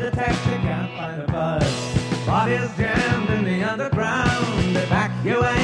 the taxi, can't find a bus. Bodies jammed in the underground, evacuate